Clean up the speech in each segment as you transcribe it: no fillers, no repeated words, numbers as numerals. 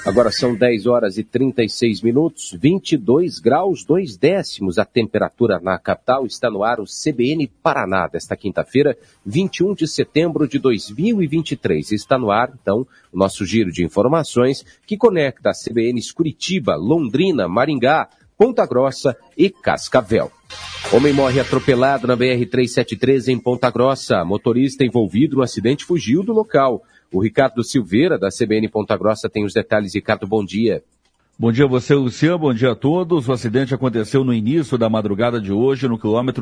Agora são 10 horas e 36 minutos, 22 graus 2 décimos a temperatura na capital. Está no ar o CBN Paraná desta quinta-feira, 21 de setembro de 2023. Está no ar, então, o nosso giro de informações que conecta as CBNs Curitiba, Londrina, Maringá, Ponta Grossa e Cascavel. Homem morre atropelado na BR-373 em Ponta Grossa. Motorista envolvido no acidente fugiu do local. O Ricardo Silveira, da CBN Ponta Grossa, tem os detalhes. Ricardo, bom dia. Bom dia a você, Luciano. Bom dia a todos. O acidente aconteceu no início da madrugada de hoje, no quilômetro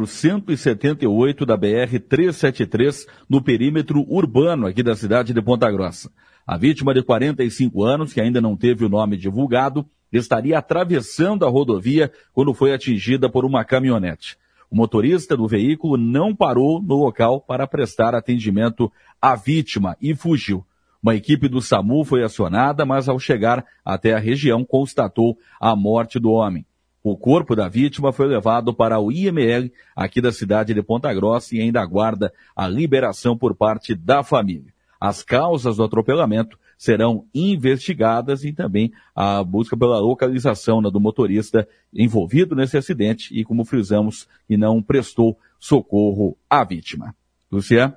178 da BR-373, no perímetro urbano aqui da cidade de Ponta Grossa. A vítima, de 45 anos, que ainda não teve o nome divulgado, estaria atravessando a rodovia quando foi atingida por uma caminhonete. O motorista do veículo não parou no local para prestar atendimento à vítima e fugiu. Uma equipe do SAMU foi acionada, mas ao chegar até a região constatou a morte do homem. O corpo da vítima foi levado para o IML aqui da cidade de Ponta Grossa e ainda aguarda a liberação por parte da família. As causas do atropelamento serão investigadas e também a busca pela localização do motorista envolvido nesse acidente e, como frisamos, que não prestou socorro à vítima. Luciano?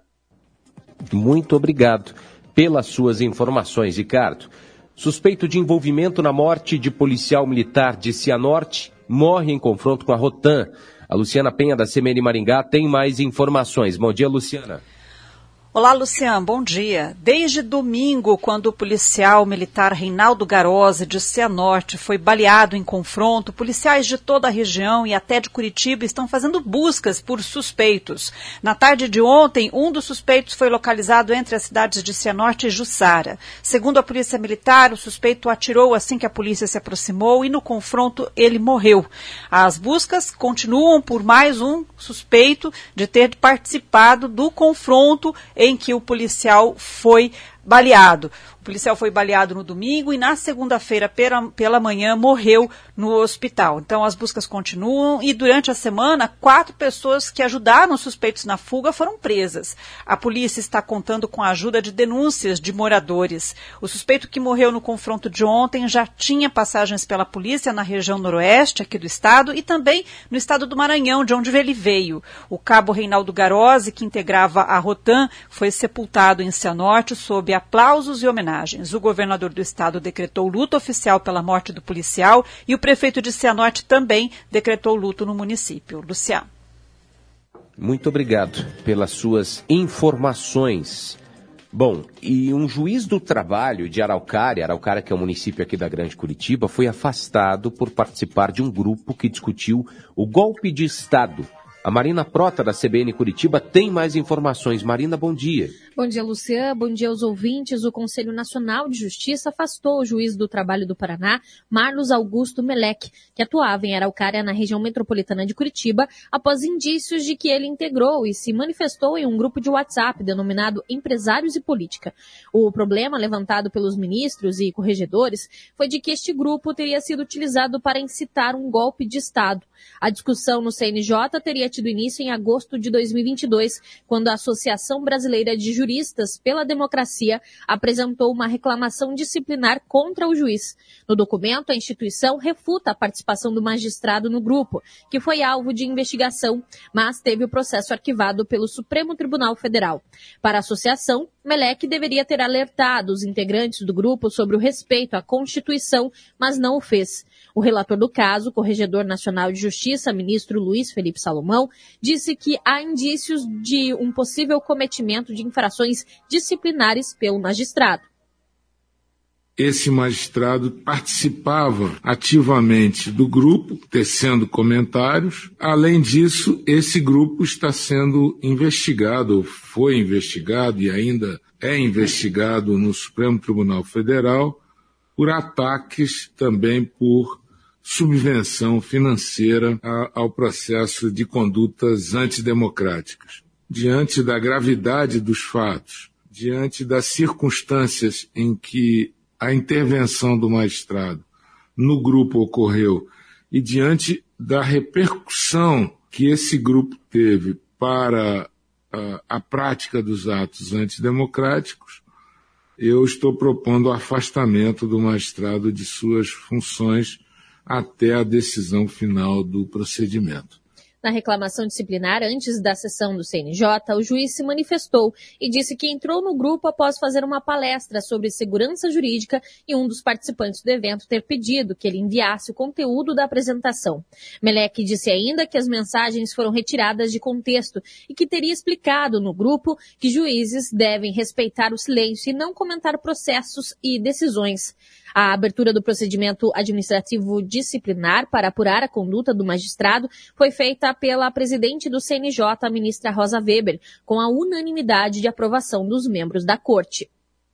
Muito obrigado pelas suas informações, Ricardo. Suspeito de envolvimento na morte de policial militar de Cianorte morre em confronto com a Rotan. A Luciana Penha, da CBN Maringá, tem mais informações. Bom dia, Luciana. Olá, Luciano, bom dia. Desde domingo, quando o policial militar Reinaldo Garose, de Cianorte, foi baleado em confronto, policiais de toda a região e até de Curitiba estão fazendo buscas por suspeitos. Na tarde de ontem, um dos suspeitos foi localizado entre as cidades de Cianorte e Jussara. Segundo a polícia militar, o suspeito atirou assim que a polícia se aproximou e no confronto ele morreu. As buscas continuam por mais um suspeito de ter participado do confronto em que o policial foi baleado. O policial foi baleado no domingo e na segunda-feira pela manhã morreu no hospital. Então as buscas continuam e durante a semana 4 pessoas que ajudaram os suspeitos na fuga foram presas. A polícia está contando com a ajuda de denúncias de moradores. O suspeito que morreu no confronto de ontem já tinha passagens pela polícia na região noroeste aqui do estado e também no estado do Maranhão, de onde ele veio. O cabo Reinaldo Garose, que integrava a Rotan, foi sepultado em Cianorte sob aplausos e homenagens. O governador do estado decretou luto oficial pela morte do policial e o prefeito de Cianorte também decretou luto no município. Luciano. Muito obrigado pelas suas informações. Bom, e um juiz do trabalho de Araucária que é um município aqui da Grande Curitiba, foi afastado por participar de um grupo que discutiu o golpe de Estado. A Marina Prota, da CBN Curitiba, tem mais informações. Marina, bom dia. Bom dia, Luciano. Bom dia aos ouvintes. O Conselho Nacional de Justiça afastou o juiz do trabalho do Paraná, Marlos Augusto Melec, que atuava em Araucária, na região metropolitana de Curitiba, após indícios de que ele integrou e se manifestou em um grupo de WhatsApp denominado Empresários e Política. O problema levantado pelos ministros e corregedores foi de que este grupo teria sido utilizado para incitar um golpe de Estado. A discussão no CNJ teria tido início em agosto de 2022, quando a Associação Brasileira de Juristas pela Democracia apresentou uma reclamação disciplinar contra o juiz. No documento, a instituição refuta a participação do magistrado no grupo, que foi alvo de investigação, mas teve o processo arquivado pelo Supremo Tribunal Federal. Para a associação, Melec deveria ter alertado os integrantes do grupo sobre o respeito à Constituição, mas não o fez. O relator do caso, o Corregedor Nacional de Justiça, ministro Luiz Felipe Salomão, disse que há indícios de um possível cometimento de infrações disciplinares pelo magistrado. Esse magistrado participava ativamente do grupo, tecendo comentários. Além disso, esse grupo está sendo investigado, ou foi investigado e ainda é investigado no Supremo Tribunal Federal, por ataques também por subvenção financeira ao processo de condutas antidemocráticas. Diante da gravidade dos fatos, diante das circunstâncias em que a intervenção do magistrado no grupo ocorreu e diante da repercussão que esse grupo teve para a prática dos atos antidemocráticos, eu estou propondo o afastamento do magistrado de suas funções até a decisão final do procedimento. Na reclamação disciplinar, antes da sessão do CNJ, o juiz se manifestou e disse que entrou no grupo após fazer uma palestra sobre segurança jurídica e um dos participantes do evento ter pedido que ele enviasse o conteúdo da apresentação. Meleque disse ainda que as mensagens foram retiradas de contexto e que teria explicado no grupo que juízes devem respeitar o silêncio e não comentar processos e decisões. A abertura do procedimento administrativo disciplinar para apurar a conduta do magistrado foi feita pela presidente do CNJ, a ministra Rosa Weber, com a unanimidade de aprovação dos membros da Corte.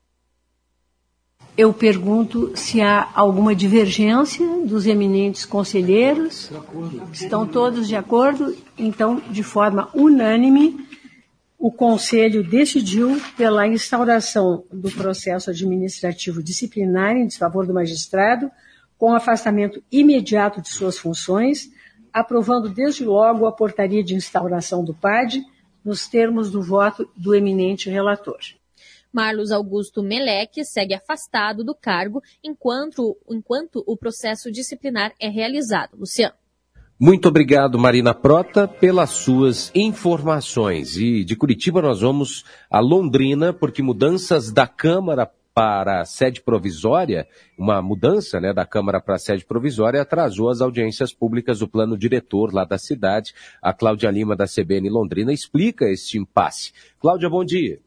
Eu pergunto se há alguma divergência dos eminentes conselheiros. Estão todos de acordo? Então, de forma unânime, o Conselho decidiu pela instauração do processo administrativo disciplinar em desfavor do magistrado, com afastamento imediato de suas funções, aprovando desde logo a portaria de instauração do PAD, nos termos do voto do eminente relator. Marlos Augusto Meleque segue afastado do cargo enquanto o processo disciplinar é realizado. Luciano. Muito obrigado, Marina Prota, pelas suas informações. E de Curitiba nós vamos a Londrina, porque mudanças da Câmara para a sede provisória, uma mudança, né, da Câmara para a sede provisória atrasou as audiências públicas do plano diretor lá da cidade. A Cláudia Lima, da CBN Londrina, explica este impasse. Cláudia, bom dia.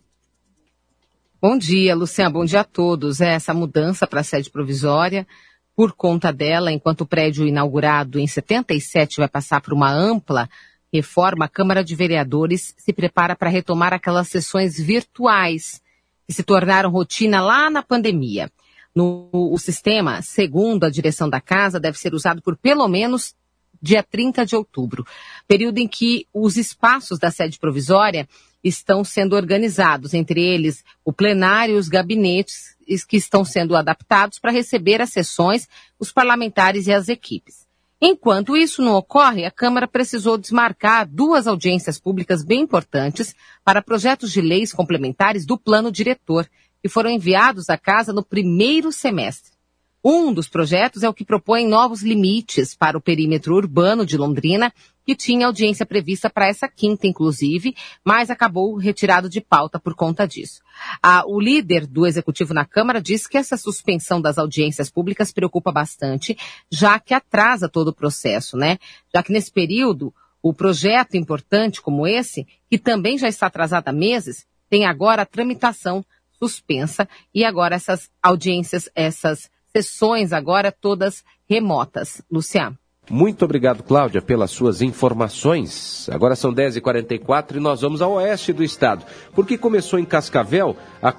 Bom dia, Luciano. Bom dia a todos. Essa mudança para a sede provisória, por conta dela, enquanto o prédio inaugurado em 77 vai passar por uma ampla reforma, a Câmara de Vereadores se prepara para retomar aquelas sessões virtuais que se tornaram rotina lá na pandemia. O sistema, segundo a direção da casa, deve ser usado por pelo menos dia 30 de outubro, período em que os espaços da sede provisória estão sendo organizados, entre eles o plenário e os gabinetes que estão sendo adaptados para receber as sessões, os parlamentares e as equipes. Enquanto isso não ocorre, a Câmara precisou desmarcar 2 audiências públicas bem importantes para projetos de leis complementares do plano diretor, que foram enviados à Casa no primeiro semestre. Um dos projetos é o que propõe novos limites para o perímetro urbano de Londrina, que tinha audiência prevista para essa quinta, inclusive, mas acabou retirado de pauta por conta disso. O líder do Executivo na Câmara disse que essa suspensão das audiências públicas preocupa bastante, já que atrasa todo o processo, né? Já que nesse período, o projeto importante como esse, que também já está atrasado há meses, tem agora a tramitação suspensa e agora essas audiências, essas sessões agora todas remotas. Luciano. Muito obrigado, Cláudia, pelas suas informações. Agora são 10h44 e nós vamos ao oeste do estado, porque começou em Cascavel a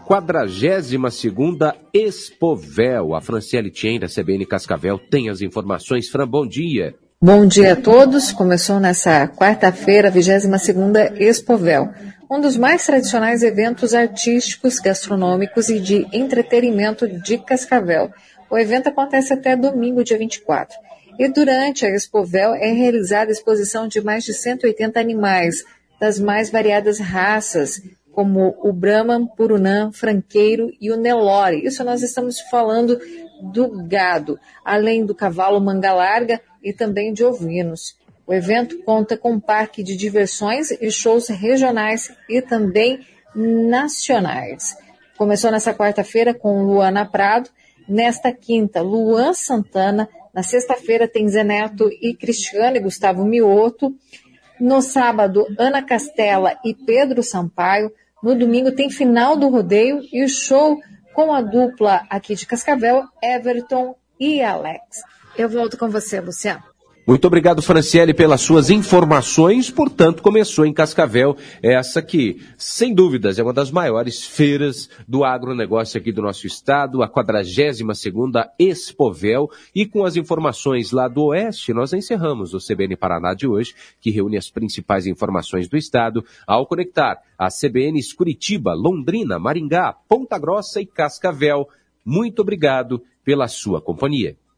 42ª Expovel. A Franciele Tien, da CBN Cascavel, tem as informações. Fran, bom dia. Bom dia a todos. Começou nessa quarta-feira a 22ª Expovel, um dos mais tradicionais eventos artísticos, gastronômicos e de entretenimento de Cascavel. O evento acontece até domingo, dia 24. E durante a Expovel é realizada a exposição de mais de 180 animais, das mais variadas raças, como o Brahman, Purunã, Franqueiro e o Nelore. Isso nós estamos falando do gado, além do cavalo manga larga e também de ovinos. O evento conta com um parque de diversões e shows regionais e também nacionais. Começou nessa quarta-feira com Luana Prado, nesta quinta, Luan Santana. Na sexta-feira tem Zé Neto e Cristiano e Gustavo Mioto. No sábado, Ana Castela e Pedro Sampaio. No domingo tem final do rodeio e o show com a dupla aqui de Cascavel, Everton e Alex. Eu volto com você, Luciano. Muito obrigado, Franciele, pelas suas informações. Portanto, começou em Cascavel essa que, sem dúvidas, é uma das maiores feiras do agronegócio aqui do nosso estado, a 42ª Expovel. E com as informações lá do Oeste, nós encerramos o CBN Paraná de hoje, que reúne as principais informações do estado, ao conectar as CBNs Curitiba, Londrina, Maringá, Ponta Grossa e Cascavel. Muito obrigado pela sua companhia.